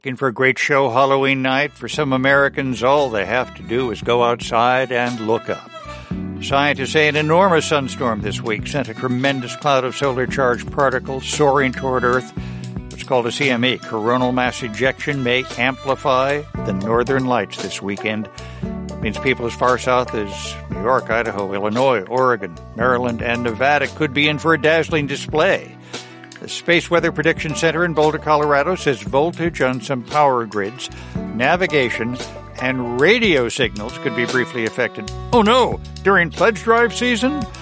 Looking for a great show Halloween night? For some Americans, all they have to do is go outside and look up. Scientists say an enormous sunstorm this week sent a tremendous cloud of solar-charged particles soaring toward Earth. What's called a CME, coronal mass ejection, may amplify the northern lights this weekend. It means people as far south as New York, Idaho, Illinois, Oregon, Maryland, and Nevada could be in for a dazzling display. The Space Weather Prediction Center in Boulder, Colorado says voltage on some power grids, navigation, and radio signals could be briefly affected. Oh no, during pledge drive season?